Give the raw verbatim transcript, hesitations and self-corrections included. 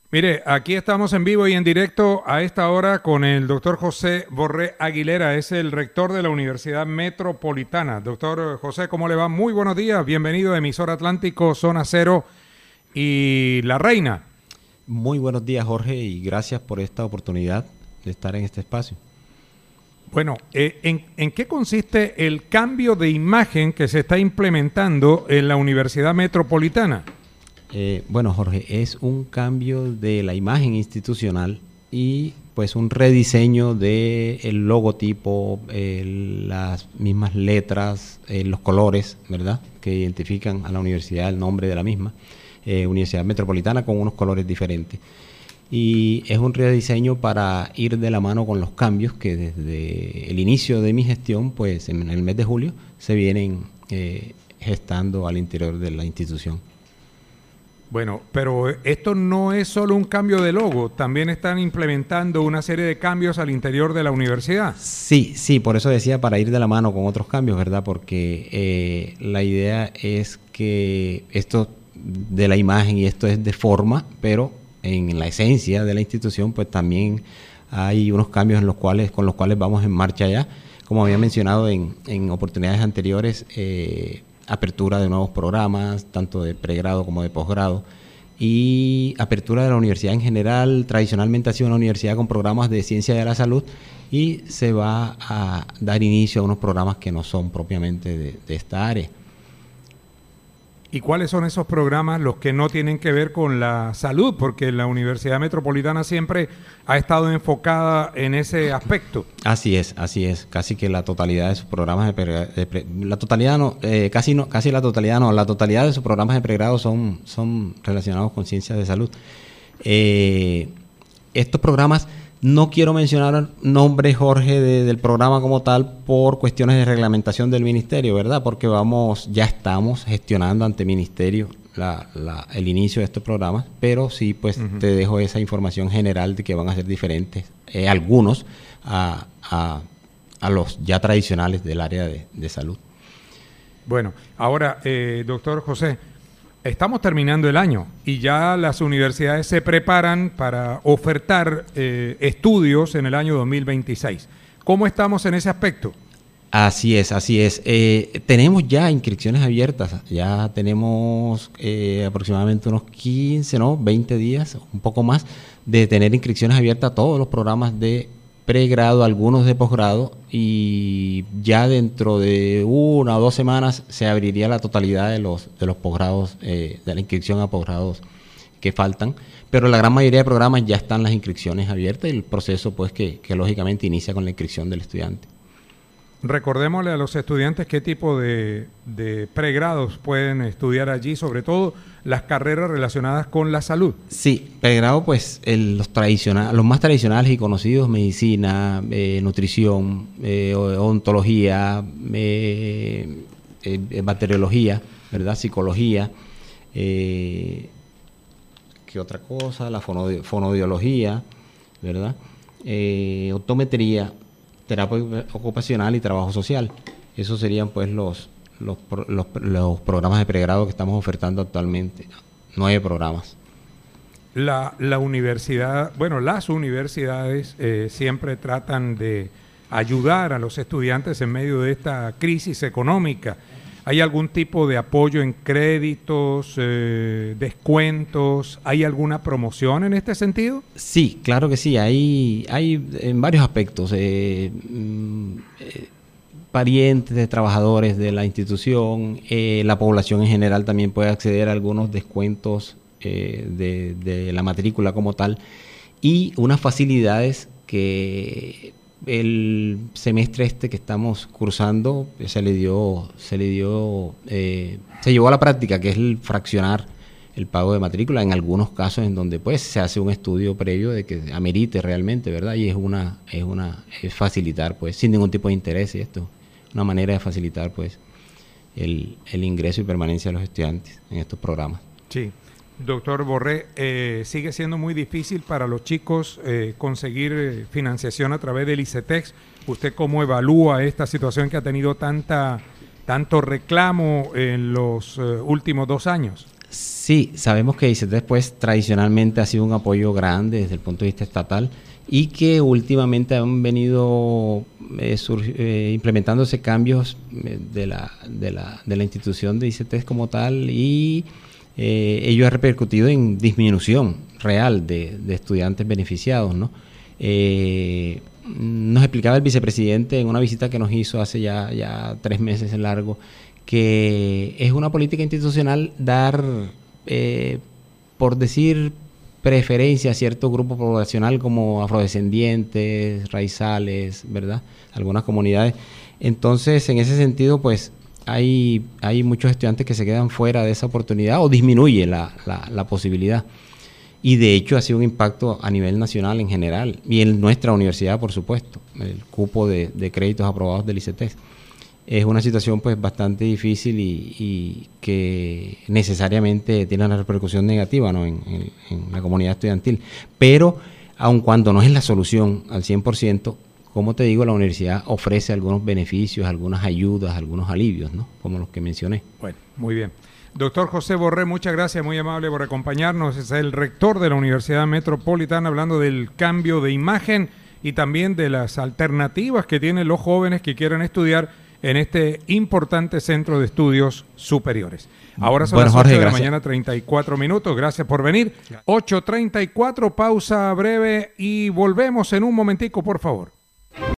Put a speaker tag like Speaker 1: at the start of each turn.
Speaker 1: Mire, aquí estamos en vivo y en directo a esta hora con el doctor José Borré Aguilera, es el rector de la Universidad Metropolitana. Doctor José, ¿cómo le va? Muy buenos días, bienvenido a Emisor Atlántico, Zona Cero y La Reina.
Speaker 2: Muy buenos días, Jorge, y gracias por esta oportunidad de estar en este espacio.
Speaker 1: Bueno, eh, ¿en, ¿en qué consiste el cambio de imagen que se está implementando en la Universidad Metropolitana?
Speaker 2: Eh, bueno, Jorge, es un cambio de la imagen institucional y pues un rediseño del logotipo, eh, las mismas letras, eh, los colores, ¿verdad?, que identifican a la universidad, el nombre de la misma, eh, Universidad Metropolitana, con unos colores diferentes. Y es un rediseño para ir de la mano con los cambios que desde el inicio de mi gestión, pues en el mes de julio, se vienen eh, gestando al interior de la institución.
Speaker 1: Bueno, pero esto no es solo un cambio de logo, también están implementando una serie de cambios al interior de la universidad.
Speaker 2: Sí, sí, por eso decía para ir de la mano con otros cambios, ¿verdad? Porque eh, la idea es que esto de la imagen y esto es de forma, pero en la esencia de la institución, pues también hay unos cambios en los cuales, con los cuales vamos en marcha ya. Como había mencionado en, en oportunidades anteriores, eh, apertura de nuevos programas, tanto de pregrado como de posgrado, y apertura de la universidad en general. Tradicionalmente ha sido una universidad con programas de ciencia de la salud y se va a dar inicio a unos programas que no son propiamente de, de esta área.
Speaker 1: ¿Y cuáles son esos programas los que no tienen que ver con la salud? Porque la Universidad Metropolitana siempre ha estado enfocada en ese aspecto.
Speaker 2: Así es, así es. Casi que la totalidad de sus programas de pregrado, de pre, la totalidad no, eh, casi no, casi la totalidad no, la totalidad de sus programas de pregrado son, son relacionados con ciencias de salud. Eh, estos programas, no quiero mencionar nombres, Jorge, de, del programa como tal por cuestiones de reglamentación del ministerio, ¿verdad? Porque vamos, ya estamos gestionando ante ministerio la, la, el inicio de estos programas, pero sí, pues uh-huh. te dejo esa información general de que van a ser diferentes, eh, algunos a, a, a los ya tradicionales del área de, de salud.
Speaker 1: Bueno, ahora, eh, doctor José, estamos terminando el año y ya las universidades se preparan para ofertar eh, estudios en el año dos mil veintiséis. ¿Cómo estamos en ese aspecto?
Speaker 2: Así es, así es. Eh, tenemos ya inscripciones abiertas, ya tenemos eh, aproximadamente unos quince, ¿no? veinte días, un poco más, de tener inscripciones abiertas a todos los programas de pregrado, algunos de posgrado, y ya dentro de una o dos semanas se abriría la totalidad de los de los posgrados, eh, de la inscripción a posgrados que faltan, pero la gran mayoría de programas ya están las inscripciones abiertas y el proceso pues que, que lógicamente inicia con la inscripción del estudiante.
Speaker 1: Recordémosle a los estudiantes qué tipo de, de pregrados pueden estudiar allí, sobre todo las carreras relacionadas con la salud.
Speaker 2: Sí, pregrado pues el, los tradicionales, los más tradicionales y conocidos: medicina, eh, nutrición, eh, odontología, eh, eh, bacteriología, ¿verdad? Psicología, eh, ¿qué otra cosa? La fonodi- fonodiología, ¿verdad? Eh, optometría, terapia ocupacional y trabajo social. Esos serían pues los, los, los, los programas de pregrado que estamos ofertando actualmente. Nueve programas.
Speaker 1: La, la universidad, bueno, las universidades eh, siempre tratan de ayudar a los estudiantes en medio de esta crisis económica. ¿Hay algún tipo de apoyo en créditos, eh, descuentos? ¿Hay alguna promoción en este sentido?
Speaker 2: Sí, claro que sí. Hay, hay en varios aspectos. Eh, eh, parientes de trabajadores de la institución, eh, la población en general también puede acceder a algunos descuentos eh, de, de la matrícula como tal, y unas facilidades que el semestre este que estamos cursando se le dio, se le dio, eh, se llevó a la práctica, que es el fraccionar el pago de matrícula en algunos casos en donde pues se hace un estudio previo de que amerite realmente, ¿verdad? Y es una, es una, es facilitar pues sin ningún tipo de interés, y esto, una manera de facilitar pues el, el ingreso y permanencia de los estudiantes en estos programas.
Speaker 1: Sí. Doctor Borré, eh, sigue siendo muy difícil para los chicos eh, conseguir eh, financiación a través del ICETEX. ¿Usted cómo evalúa esta situación que ha tenido tanta, tanto reclamo en los eh, últimos dos años?
Speaker 2: Sí, sabemos que I C E T E S pues tradicionalmente ha sido un apoyo grande desde el punto de vista estatal y que últimamente han venido eh, eh, implementándose cambios de la, de, la, de la institución de I C E T E S como tal, y eh, ello ha repercutido en disminución real de, de estudiantes beneficiados, ¿no? Eh, nos explicaba el vicepresidente en una visita que nos hizo hace ya, ya tres meses en largo que es una política institucional dar, eh, por decir, preferencia a cierto grupo poblacional como afrodescendientes, raizales, ¿verdad? Algunas comunidades. Entonces, en ese sentido, pues, hay, hay muchos estudiantes que se quedan fuera de esa oportunidad o disminuye la, la, la posibilidad. Y de hecho ha sido un impacto a nivel nacional en general y en nuestra universidad, por supuesto, el cupo de, de créditos aprobados del I C E T E S. Es una situación pues bastante difícil y, y que necesariamente tiene una repercusión negativa, ¿no? en, en, en la comunidad estudiantil. Pero, aun cuando no es la solución al cien por ciento, como te digo, la universidad ofrece algunos beneficios, algunas ayudas, algunos alivios, ¿no? Como los que mencioné.
Speaker 1: Bueno, muy bien. Doctor José Borré, muchas gracias, muy amable por acompañarnos. Es el rector de la Universidad Metropolitana, hablando del cambio de imagen y también de las alternativas que tienen los jóvenes que quieran estudiar en este importante centro de estudios superiores. Ahora son bueno, las ocho de la mañana, treinta y cuatro minutos. Gracias por venir. ocho treinta y cuatro, pausa breve y volvemos en un momentico, por favor.